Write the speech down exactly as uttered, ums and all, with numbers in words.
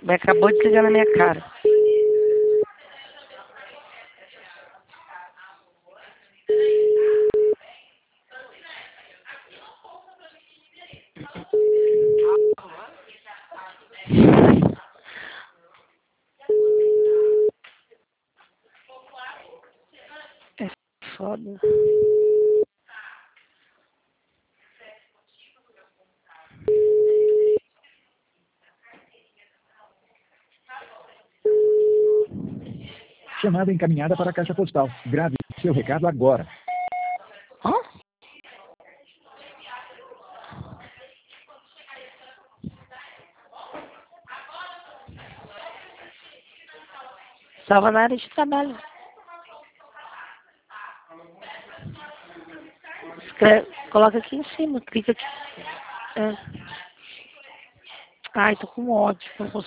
Mas acabou de ligar na minha cara. É foda. Chamada encaminhada para a caixa postal. Grave seu recado agora. Hã? Estava na área de trabalho. Escreve, coloca aqui em cima, clica aqui. É. Ai, tô com ódio. Não consigo.